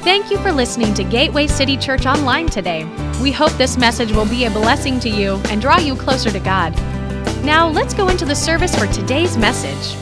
Thank you for listening to Gateway City Church Online today. We hope this message will be a blessing to you and draw you closer to God. Now, let's go into the service for today's message.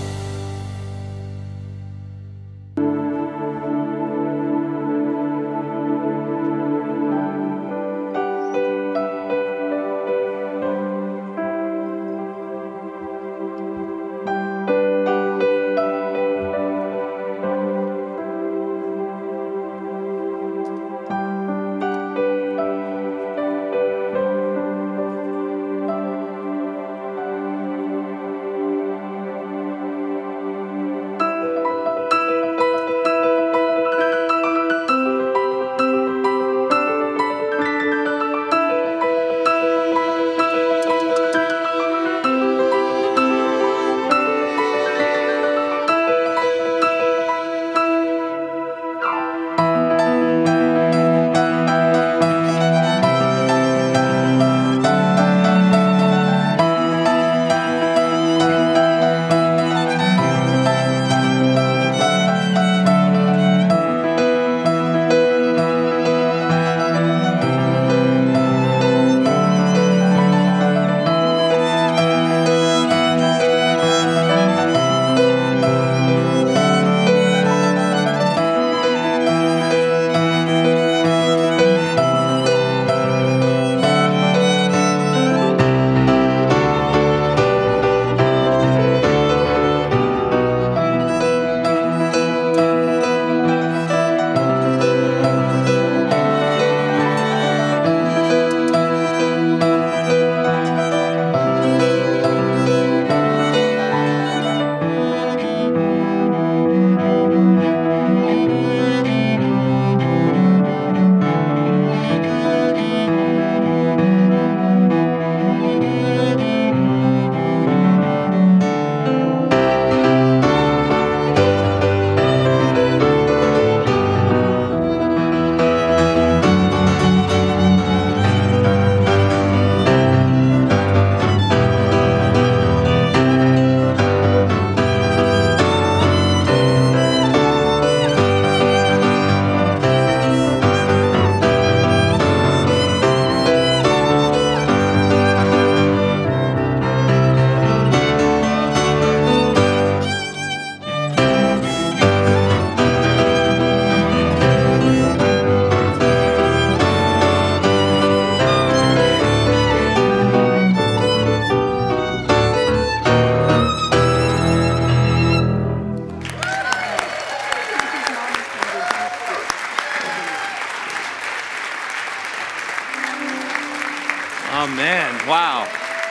Amen. Wow.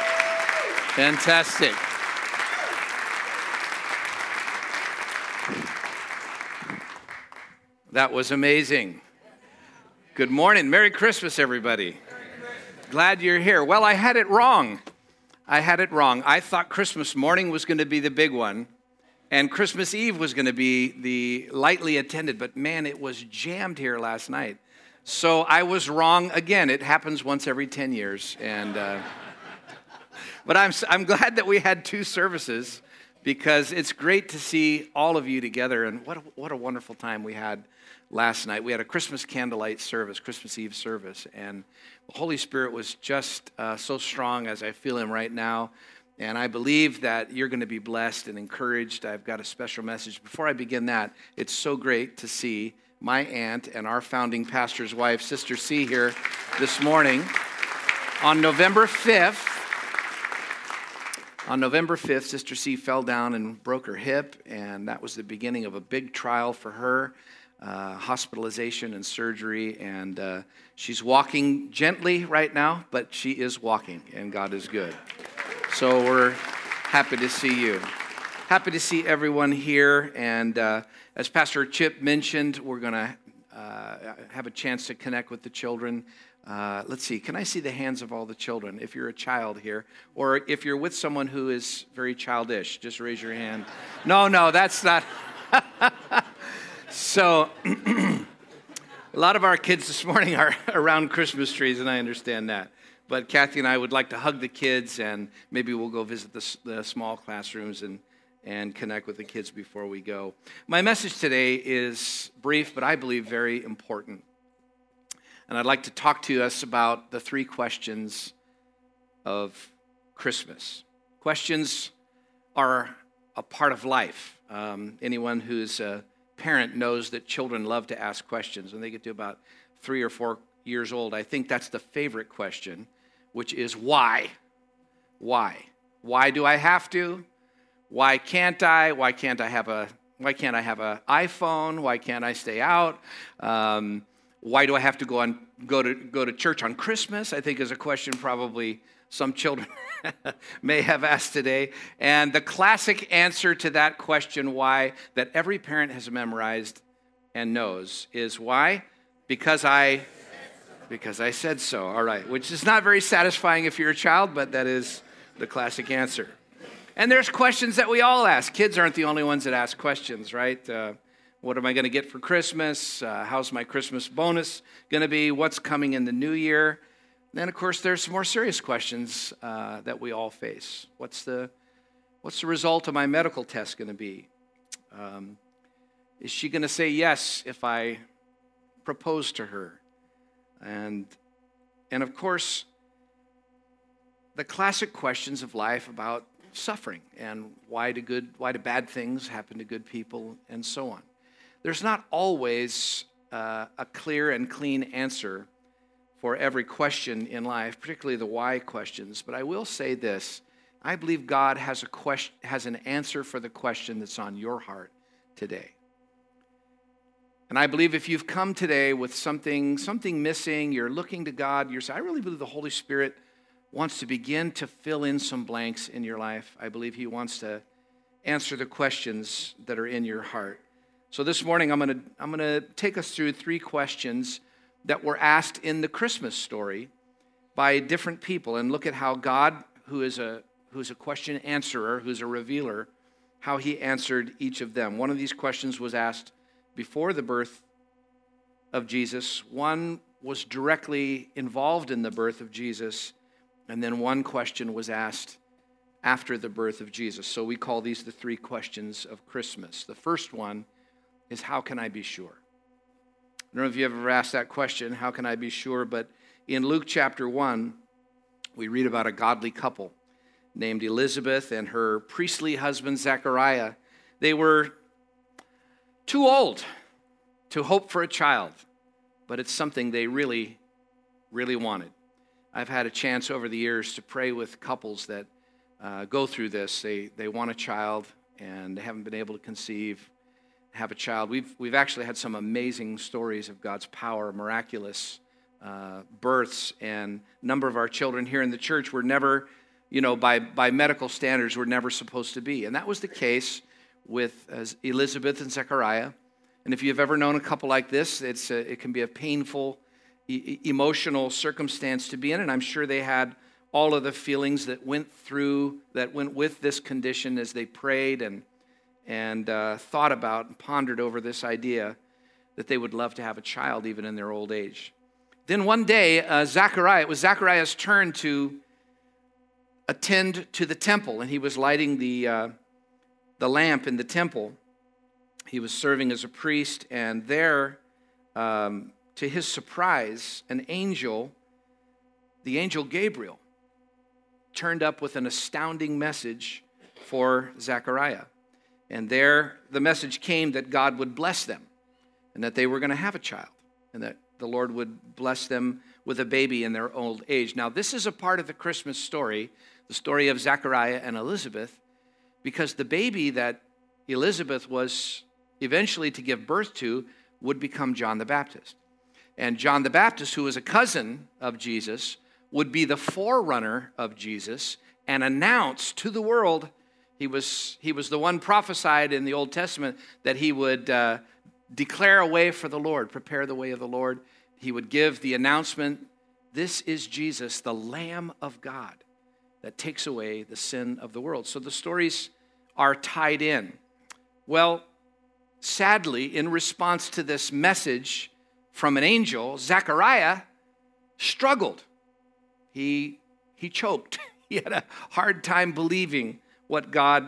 Fantastic. That was amazing. Good morning. Merry Christmas, everybody. Glad you're here. Well, I had it wrong. I thought Christmas morning was going to be the big one, and Christmas Eve was going to be the lightly attended, but man, it was jammed here last night. So I was wrong again. It happens once every 10 years. But I'm glad that we had two services, because it's great to see all of you together. And what a wonderful time we had last night. We had a Christmas candlelight service, Christmas Eve service. And the Holy Spirit was just so strong, as I feel him right now. And I believe that you're going to be blessed and encouraged. I've got a special message. Before I begin that, it's so great to see my aunt and our founding pastor's wife, Sister C, here this morning. On November 5th, Sister C fell down and broke her hip, and that was the beginning of a big trial for her, hospitalization and surgery, and she's walking gently right now, but she is walking, and God is good. So we're happy to see you. Happy to see everyone here, and as Pastor Chip mentioned, we're going to have a chance to connect with the children. Let's see, can I see the hands of all the children? If you're a child here, or if you're with someone who is very childish, just raise your hand. No, that's not. So, a lot of our kids this morning are around Christmas trees, and I understand that. But Kathy and I would like to hug the kids, and maybe we'll go visit the small classrooms and and connect with the kids before we go. My message today is brief, but I believe very important. And I'd like to talk to us about the 3 questions of Christmas. Questions are a part of life. Anyone who's a parent knows that children love to ask questions. When they get to about 3 or 4 years old, I think that's the favorite question, which is why? Why? Why do I have to? Why can't I? Why can't I have an iPhone? Why can't I stay out? Why do I have to go to church on Christmas? I think is a question probably some children may have asked today. And the classic answer to that question, why, that every parent has memorized and knows is why? Because I said so. All right, which is not very satisfying if you're a child, but that is the classic answer. And there's questions that we all ask. Kids aren't the only ones that ask questions, right? What am I going to get for Christmas? How's my Christmas bonus going to be? What's coming in the new year? Then, of course, there's some more serious questions that we all face. What's the result of my medical test going to be? Is she going to say yes if I propose to her? And of course, the classic questions of life about suffering and why do bad things happen to good people and so on. There's not always a clear and clean answer for every question in life, particularly the why questions. But I will say this: I believe God has an answer for the question that's on your heart today. And I believe if you've come today with something missing, you're looking to God, you're saying, I really believe the Holy Spirit wants to begin to fill in some blanks in your life. I believe He wants to answer the questions that are in your heart. So this morning, I'm going to take us through 3 questions that were asked in the Christmas story by different people, and look at how God, who's a question answerer, who's a revealer, how He answered each of them. One of these questions was asked before the birth of Jesus. One was directly involved in the birth of Jesus. And then one question was asked after the birth of Jesus. So we call these the 3 questions of Christmas. The first one is, how can I be sure? I don't know if you ever asked that question, how can I be sure? But in Luke chapter 1, we read about a godly couple named Elizabeth and her priestly husband Zechariah. They were too old to hope for a child, but it's something they really, really wanted. I've had a chance over the years to pray with couples that go through this. They want a child and they haven't been able to conceive, have a child. We've actually had some amazing stories of God's power, miraculous births, and a number of our children here in the church were never, by medical standards, were never supposed to be. And that was the case with Elizabeth and Zechariah. And if you've ever known a couple like this, it can be a painful, emotional circumstance to be in, and I'm sure they had all of the feelings that went with this condition as they prayed and thought about and pondered over this idea that they would love to have a child even in their old age. Then one day, it was Zechariah's turn to attend to the temple, and he was lighting the lamp in the temple. He was serving as a priest, and there, to his surprise, the angel Gabriel, turned up with an astounding message for Zechariah. And there, the message came that God would bless them, and that they were going to have a child, and that the Lord would bless them with a baby in their old age. Now, this is a part of the Christmas story, the story of Zechariah and Elizabeth, because the baby that Elizabeth was eventually to give birth to would become John the Baptist. And John the Baptist, who was a cousin of Jesus, would be the forerunner of Jesus and announce to the world, he was the one prophesied in the Old Testament that he would declare a way for the Lord, prepare the way of the Lord. He would give the announcement, this is Jesus, the Lamb of God that takes away the sin of the world. So the stories are tied in. Well, sadly, in response to this message from an angel, Zechariah struggled. He choked. He had a hard time believing what God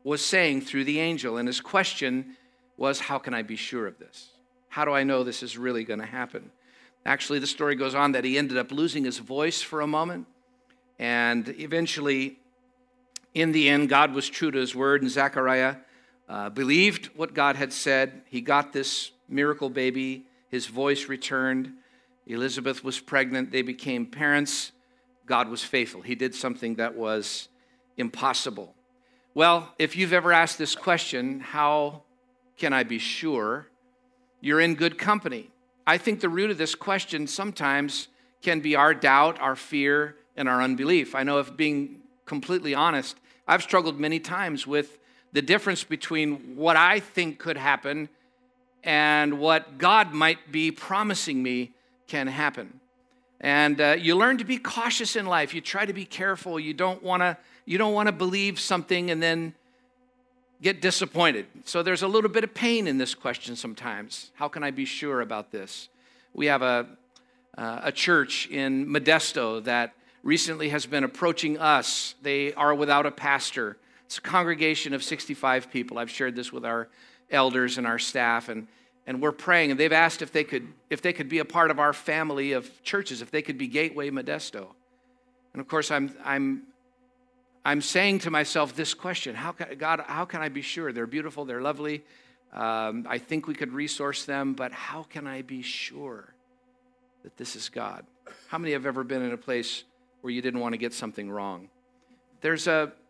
was saying through the angel. And his question was, how can I be sure of this? How do I know this is really going to happen? Actually, the story goes on that he ended up losing his voice for a moment. And eventually, in the end, God was true to his word. And Zechariah believed what God had said. He got this miracle baby. His voice returned. Elizabeth was pregnant. They became parents. God was faithful. He did something that was impossible. Well, if you've ever asked this question, how can I be sure? You're in good company. I think the root of this question sometimes can be our doubt, our fear, and our unbelief. I know, if being completely honest, I've struggled many times with the difference between what I think could happen and what God might be promising me can happen. And you learn to be cautious in life. You try to be careful. You don't want to believe something and then get disappointed. So there's a little bit of pain in this question sometimes. How can I be sure about this? We have a church in Modesto that recently has been approaching us. They are without a pastor. It's a congregation of 65 people. I've shared this with our elders and our staff, and we're praying. And they've asked if they could be a part of our family of churches, if they could be Gateway Modesto. And of course, I'm saying to myself this question: how can I be sure? They're beautiful, they're lovely. I think we could resource them, but how can I be sure that this is God? How many have ever been in a place where you didn't want to get something wrong? There's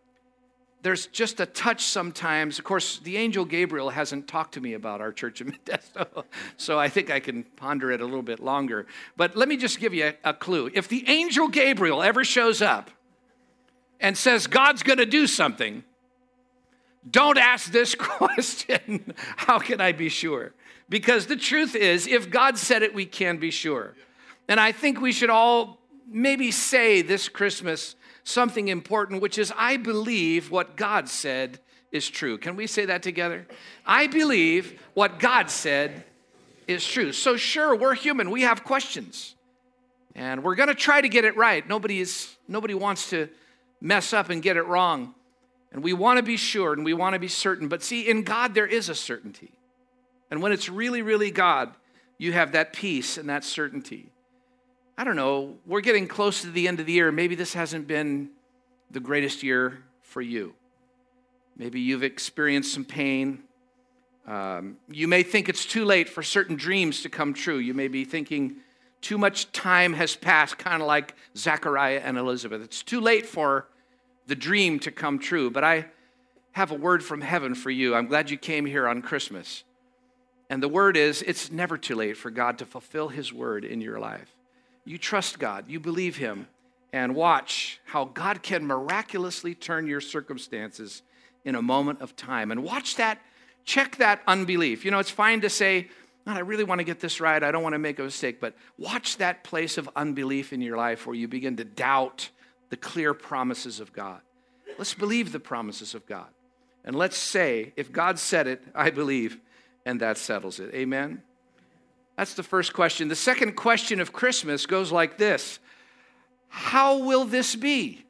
just a touch sometimes. Of course, the angel Gabriel hasn't talked to me about our church in Modesto, so I think I can ponder it a little bit longer. But let me just give you a clue. If the angel Gabriel ever shows up and says God's going to do something, don't ask this question, how can I be sure? Because the truth is, if God said it, we can be sure. And I think we should all maybe say this Christmas something important, which is, I believe what God said is true. Can we say that together? I believe what God said is true. So sure, we're human. We have questions. And we're going to try to get it right. Nobody wants to mess up and get it wrong. And we want to be sure and we want to be certain. But see, in God, there is a certainty. And when it's really, really God, you have that peace and that certainty. I don't know, we're getting close to the end of the year. Maybe this hasn't been the greatest year for you. Maybe you've experienced some pain. You may think it's too late for certain dreams to come true. You may be thinking too much time has passed, kind of like Zechariah and Elizabeth. It's too late for the dream to come true. But I have a word from heaven for you. I'm glad you came here on Christmas. And the word is, it's never too late for God to fulfill his word in your life. You trust God, you believe him, and watch how God can miraculously turn your circumstances in a moment of time. And watch that, check that unbelief. You know, it's fine to say, I really want to get this right, I don't want to make a mistake, but watch that place of unbelief in your life where you begin to doubt the clear promises of God. Let's believe the promises of God. And let's say, if God said it, I believe, and that settles it. Amen? That's the first question. The second question of Christmas goes like this: how will this be?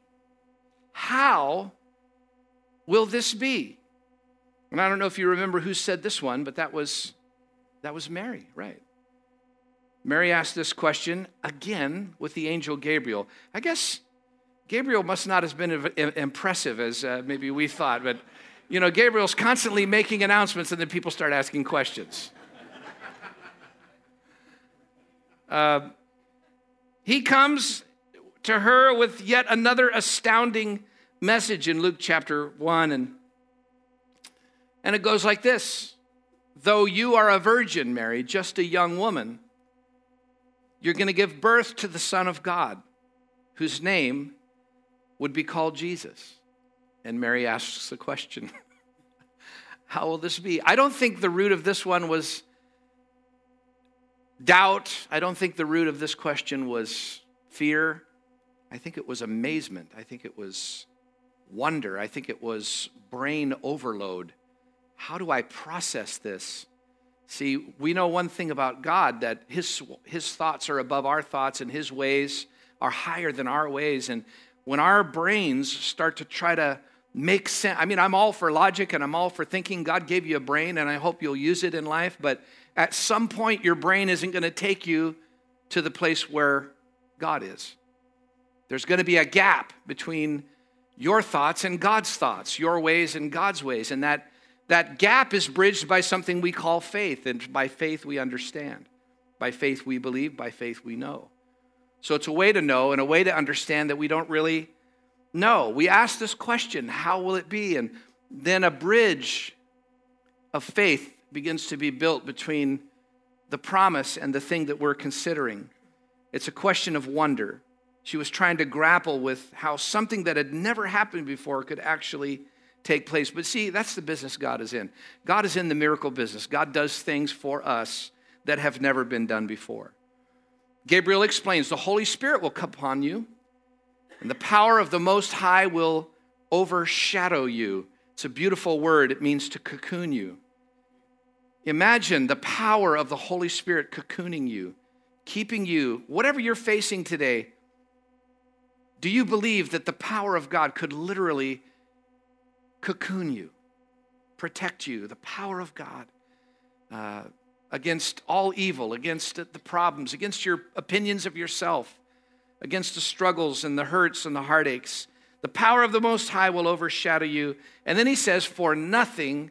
How will this be? And I don't know if you remember who said this one, but that was Mary, right? Mary asked this question again with the angel Gabriel. I guess Gabriel must not have been impressive as maybe we thought, but you know, Gabriel's constantly making announcements and then people start asking questions. He comes to her with yet another astounding message in Luke chapter 1. And it goes like this: though you are a virgin, Mary, just a young woman, you're going to give birth to the Son of God, whose name would be called Jesus. And Mary asks the question, how will this be? I don't think the root of this one was doubt. I don't think the root of this question was fear. I think it was amazement. I think it was wonder. I think it was brain overload. How do I process this? See, we know one thing about God, that his thoughts are above our thoughts and his ways are higher than our ways. And when our brains start to try to make sense. I mean, I'm all for logic and I'm all for thinking. God gave you a brain and I hope you'll use it in life. But at some point, your brain isn't going to take you to the place where God is. There's going to be a gap between your thoughts and God's thoughts, your ways and God's ways. And that gap is bridged by something we call faith. And by faith, we understand. By faith, we believe. By faith, we know. So it's a way to know and a way to understand that we don't really know. We ask this question, how will it be? And then a bridge of faith begins to be built between the promise and the thing that we're considering. It's a question of wonder. She was trying to grapple with how something that had never happened before could actually take place. But see, that's the business God is in. God is in the miracle business. God does things for us that have never been done before. Gabriel explains, the Holy Spirit will come upon you, and the power of the Most High will overshadow you. It's a beautiful word. It means to cocoon you. Imagine the power of the Holy Spirit cocooning you, keeping you, whatever you're facing today. Do you believe that the power of God could literally cocoon you, protect you? The power of God against all evil, against the problems, against your opinions of yourself, against the struggles and the hurts and the heartaches. The power of the Most High will overshadow you. And then he says, for nothing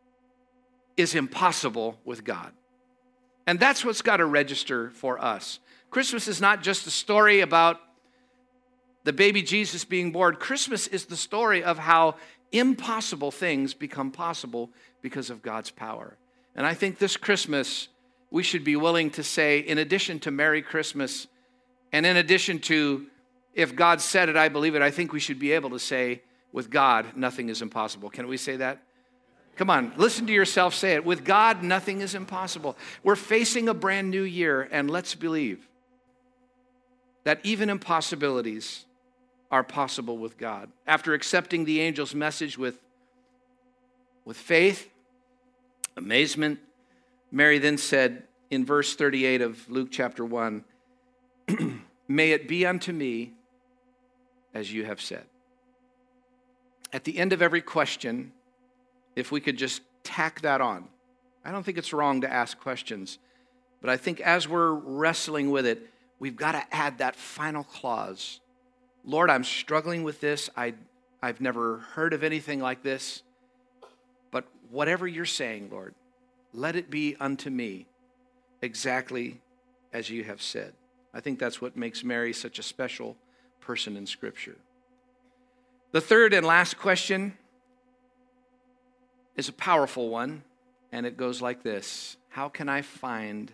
is impossible with God. And that's what's got to register for us. Christmas is not just a story about the baby Jesus being born. Christmas is the story of how impossible things become possible because of God's power. And I think this Christmas, we should be willing to say, in addition to Merry Christmas, and in addition to, if God said it, I believe it, I think we should be able to say, with God, nothing is impossible. Can we say that? Come on, listen to yourself say it. With God, nothing is impossible. We're facing a brand new year, and let's believe that even impossibilities are possible with God. After accepting the angel's message with faith, amazement, Mary then said in verse 38 of Luke chapter 1, may it be unto me as you have said. At the end of every question, if we could just tack that on. I don't think it's wrong to ask questions, but I think as we're wrestling with it, we've got to add that final clause. Lord, I'm struggling with this. I've never heard of anything like this, but whatever you're saying, Lord, let it be unto me exactly as you have said. I think that's what makes Mary such a special person in Scripture. The third and last question is a powerful one, and it goes like this. How can I find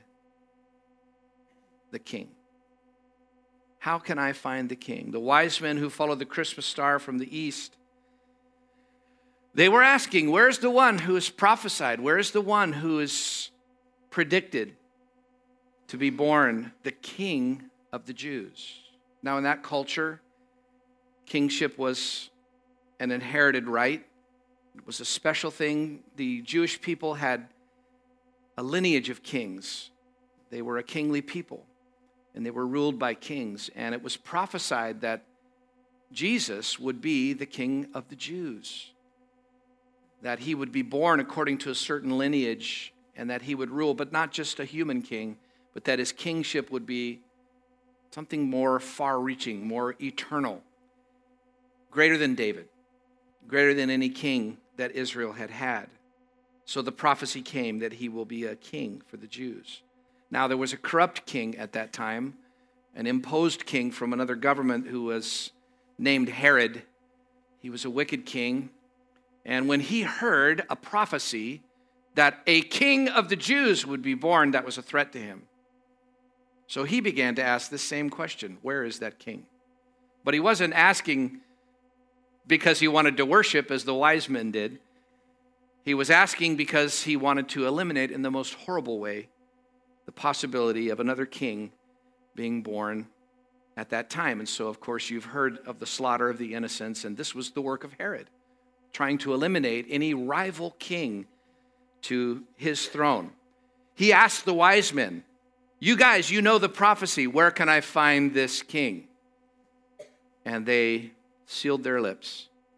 the King? How can I find the King? The wise men who followed the Christmas star from the east, they were asking, where's the one who is prophesied? Where's the one who is predicted to be born, the King of the Jews? Now, in that culture, kingship was an inherited right. It was a special thing. The Jewish people had a lineage of kings. They were a kingly people, and they were ruled by kings. And it was prophesied that Jesus would be the King of the Jews, that he would be born according to a certain lineage, and that he would rule, but not just a human king, but that his kingship would be something more far-reaching, more eternal, greater than David, greater than any king that Israel had had. So the prophecy came that he will be a king for the Jews. Now, there was a corrupt king at that time, an imposed king from another government who was named Herod. He was a wicked king. And when he heard a prophecy that a king of the Jews would be born, that was a threat to him. So he began to ask the same question, where is that king? But he wasn't asking because he wanted to worship as the wise men did. He was asking because he wanted to eliminate in the most horrible way the possibility of another king being born at that time. And so, of course, you've heard of the slaughter of the innocents, and this was the work of Herod, trying to eliminate any rival king to his throne. He asked the wise men, you guys, you know the prophecy, where can I find this king? And they sealed their lips.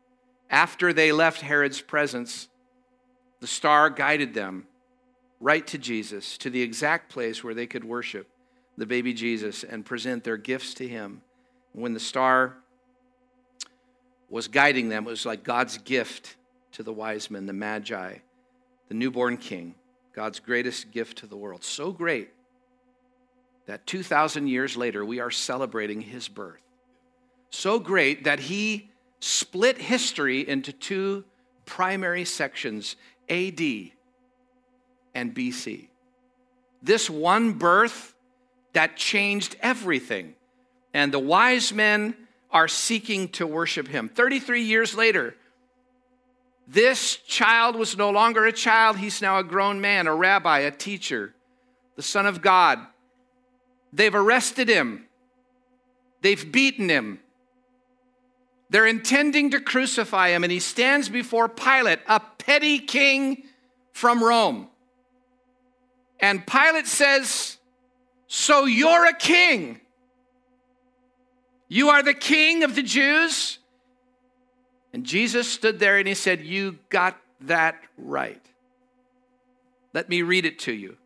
After they left Herod's presence, the star guided them right to Jesus, to the exact place where they could worship the baby Jesus and present their gifts to him. When the star was guiding them, it was like God's gift to the wise men, the Magi, the newborn king, God's greatest gift to the world. So great that 2,000 years later, we are celebrating his birth. So great that he split history into two primary sections, AD and BC. This one birth that changed everything. And the wise men are seeking to worship him. 33 years later, this child was no longer a child. He's now a grown man, a rabbi, a teacher, the Son of God. They've arrested him. They've beaten him. They're intending to crucify him, and he stands before Pilate, a petty king from Rome. And Pilate says, "So you're a king? You are the king of the Jews?" And Jesus stood there and he said, "You got that right. Let me read it to you."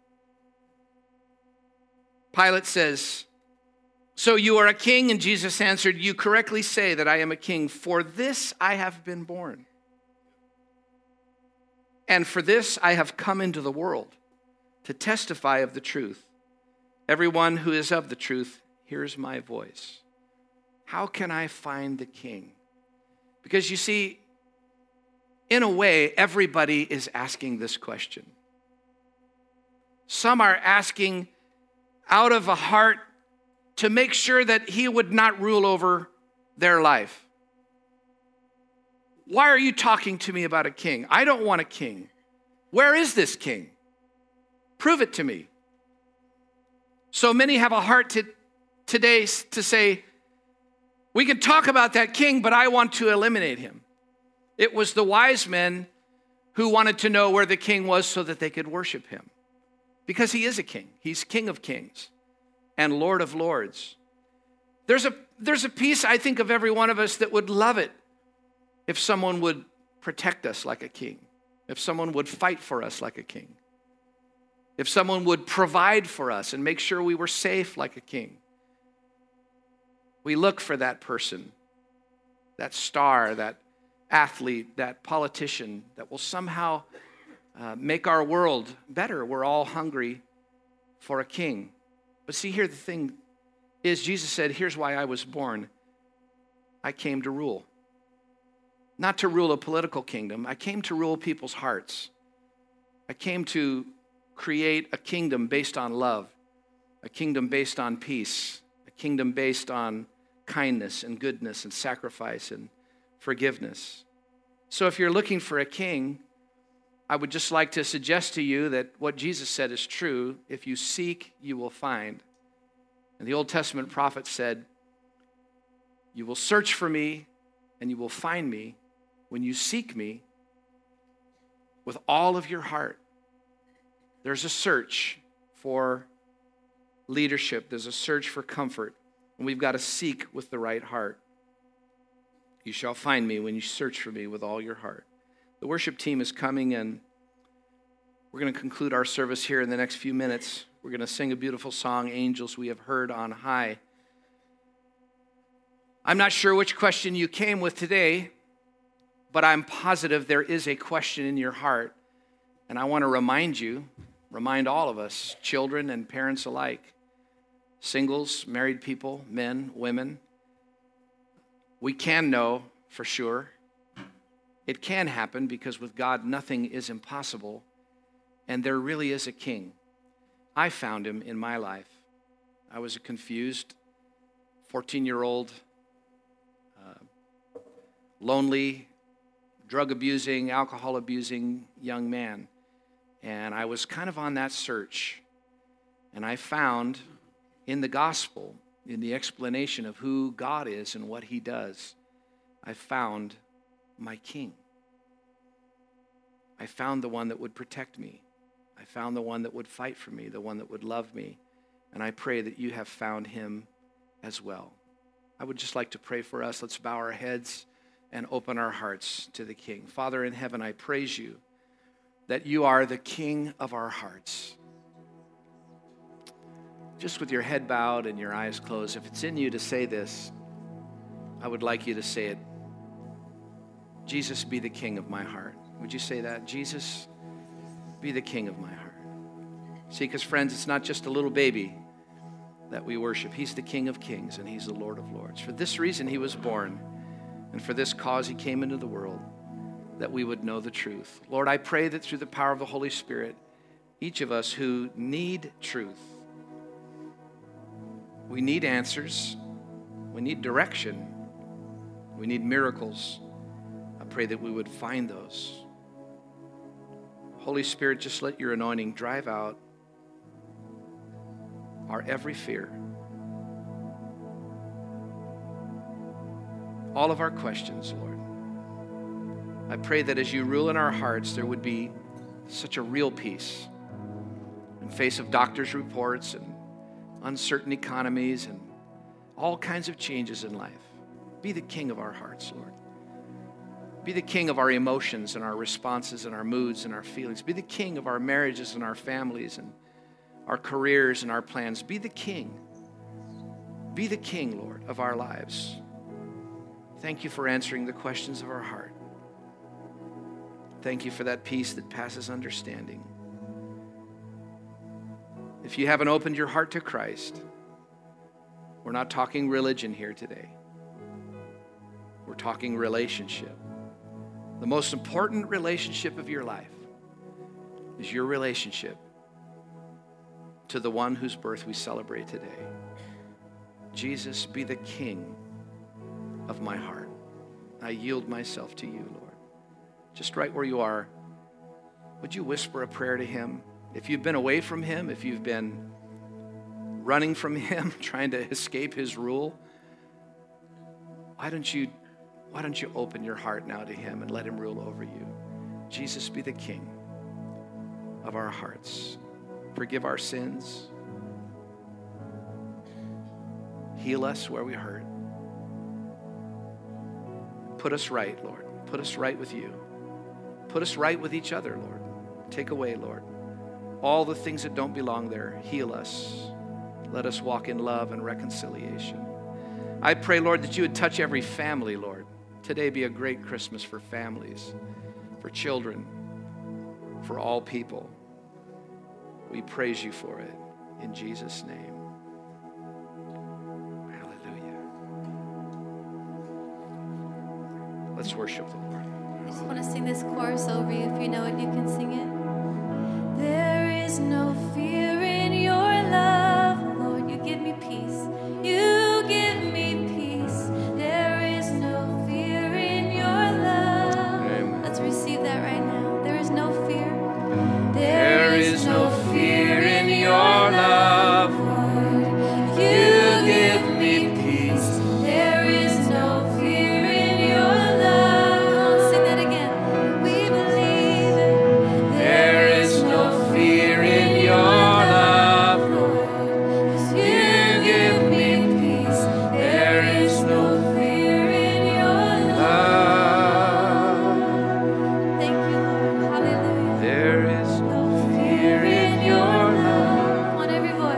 Pilate says, "So you are a king?" And Jesus answered, "You correctly say that I am a king. For this I have been born. And for this I have come into the world, to testify of the truth. Everyone who is of the truth hears my voice." How can I find the king? Because you see, in a way, everybody is asking this question. Some are asking out of a heart to make sure that he would not rule over their life. Why are you talking to me about a king? I don't want a king. Where is this king? Prove it to me. So many have a heart today to say, we can talk about that king, but I want to eliminate him. It was the wise men who wanted to know where the king was so that they could worship him. Because he is a king. He's King of Kings and Lord of Lords. There's a piece, I think, of every one of us that would love it if someone would protect us like a king, if someone would fight for us like a king, if someone would provide for us and make sure we were safe like a king. We look for that person, that star, that athlete, that politician that will somehow make our world better. We're all hungry for a king. But see, here the thing is, Jesus said, here's why I was born. I came to rule. Not to rule a political kingdom. I came to rule people's hearts. I came to create a kingdom based on love, a kingdom based on peace, a kingdom based on kindness and goodness and sacrifice and forgiveness. So if you're looking for a king, I would just like to suggest to you that what Jesus said is true. If you seek, you will find. And the Old Testament prophet said, you will search for me and you will find me when you seek me with all of your heart. There's a search for leadership. There's a search for comfort. And we've got to seek with the right heart. You shall find me when you search for me with all your heart. The worship team is coming, and we're going to conclude our service here in the next few minutes. We're going to sing a beautiful song, Angels We Have Heard on High. I'm not sure which question you came with today, but I'm positive there is a question in your heart. And I want to remind all of us, children and parents alike, singles, married people, men, women, we can know for sure. It can happen because with God, nothing is impossible. And there really is a king. I found him in my life. I was a confused 14-year-old, lonely, drug-abusing, alcohol-abusing young man. And I was kind of on that search. And I found in the gospel, in the explanation of who God is and what he does, I found my king. I found the one that would protect me. I found the one that would fight for me, the one that would love me. And I pray that you have found him as well. I would just like to pray for us. Let's bow our heads and open our hearts to the King. Father in heaven, I praise you that you are the King of our hearts. Just with your head bowed and your eyes closed, if it's in you to say this, I would like you to say it. Jesus, be the King of my heart. Would you say that? Jesus, be the King of my heart. See, because friends, it's not just a little baby that we worship. He's the King of kings and he's the Lord of lords. For this reason he was born, and for this cause he came into the world, that we would know the truth. Lord, I pray that through the power of the Holy Spirit, each of us who need truth, we need answers, we need direction, we need miracles. I pray that we would find those. Holy Spirit, just let your anointing drive out our every fear, all of our questions, Lord. I pray that as you rule in our hearts, there would be such a real peace in face of doctors' reports and uncertain economies and all kinds of changes in life. Be the King of our hearts, Lord. Be the King of our emotions and our responses and our moods and our feelings. Be the King of our marriages and our families and our careers and our plans. Be the King. Be the King, Lord, of our lives. Thank you for answering the questions of our heart. Thank you for that peace that passes understanding. If you haven't opened your heart to Christ, we're not talking religion here today. We're talking relationship. The most important relationship of your life is your relationship to the one whose birth we celebrate today. Jesus, be the King of my heart. I yield myself to you, Lord. Just right where you are, would you whisper a prayer to him? If you've been away from him, if you've been running from him, trying to escape his rule, why don't you open your heart now to him and let him rule over you? Jesus, be the King of our hearts. Forgive our sins. Heal us where we hurt. Put us right, Lord. Put us right with you. Put us right with each other, Lord. Take away, Lord, all the things that don't belong there. Heal us. Let us walk in love and reconciliation. I pray, Lord, that you would touch every family, Lord. Today be a great Christmas for families, for children, for all people. We praise you for it in Jesus' name. Hallelujah. Let's worship the Lord. I just want to sing this chorus over you. If you know it, you can sing it. There is no fear in your love, Lord. You give me peace. You give me peace. There is no fear in your love. Amen. Let's receive that right now. There is no fear. There is no fear in your love. Lord. You give me peace. There is no fear in your love. Come on, sing that again. We believe it. There is no fear in your love. Lord. 'Cause you give me peace. There is no fear in your love. Thank you, Lord. Hallelujah. There is no No fear in your love. On every voice.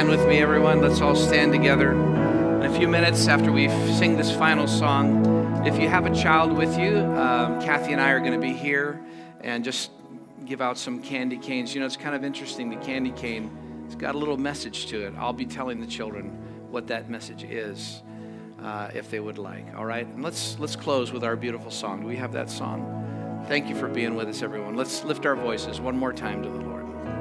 stand with me, everyone? Let's all stand together. In a few minutes after we sing this final song, if you have a child with you, Kathy and I are going to be here and just give out some candy canes. You know, it's kind of interesting. The candy cane, it's got a little message to it. I'll be telling the children what that message is, if they would like. All right? And let's close with our beautiful song. Do we have that song? Thank you for being with us, everyone. Let's lift our voices one more time to the Lord.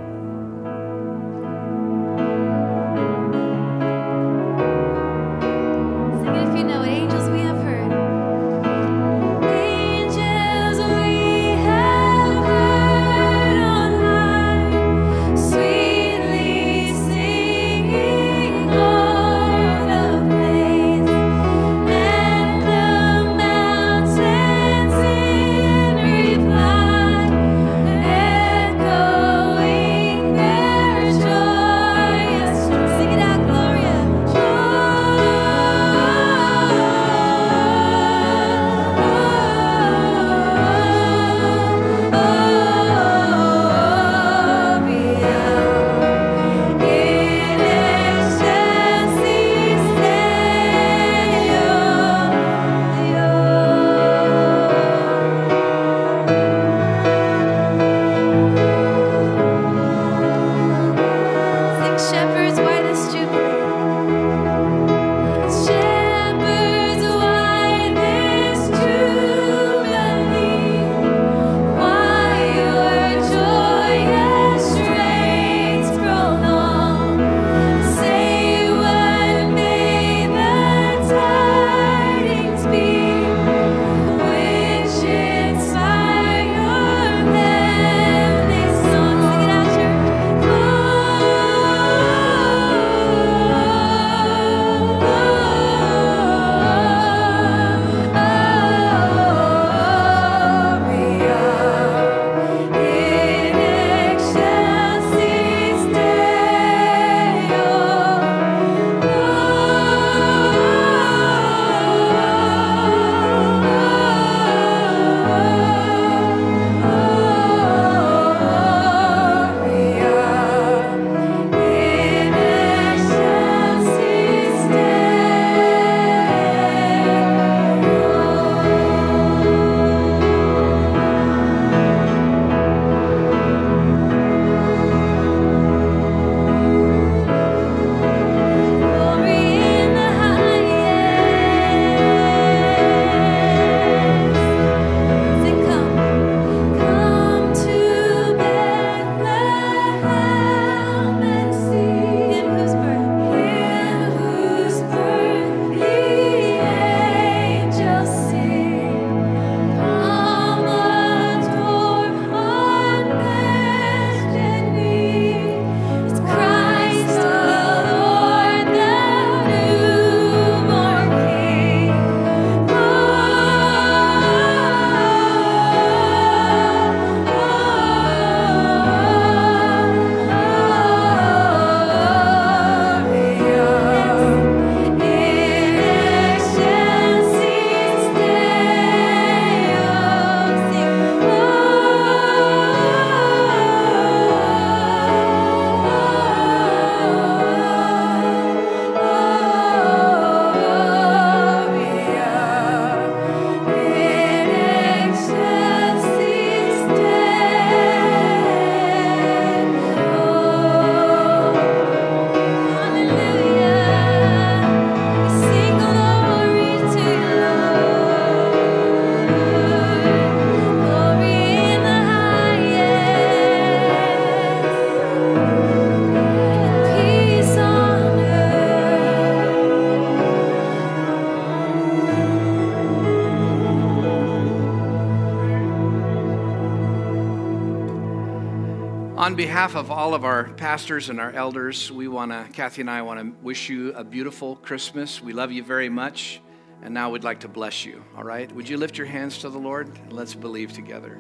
On behalf of all of our pastors and our elders, Kathy and I want to wish you a beautiful Christmas. We love you very much, and now we'd like to bless you, all right? Would you lift your hands to the Lord? Let's believe together.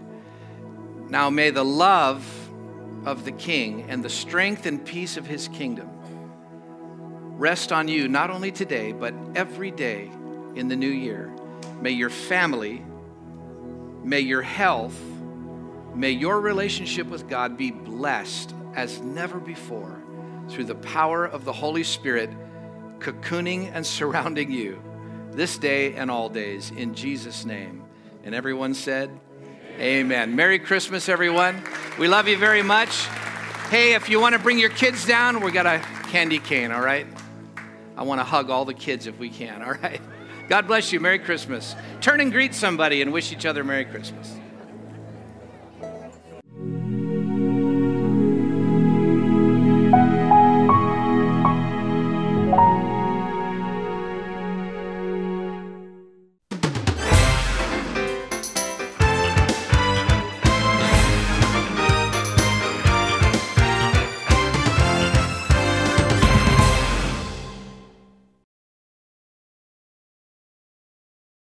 Now may the love of the King and the strength and peace of his kingdom rest on you, not only today, but every day in the new year. May your family, may your health, may your relationship with God be blessed as never before. through the power of the Holy Spirit cocooning and surrounding you this day and all days, in Jesus' name. And everyone said, amen. Merry Christmas, everyone. We love you very much. Hey, if you want to bring your kids down, we got a candy cane, all right? I want to hug all the kids if we can, all right? God bless you. Merry Christmas. Turn and greet somebody and wish each other Merry Christmas.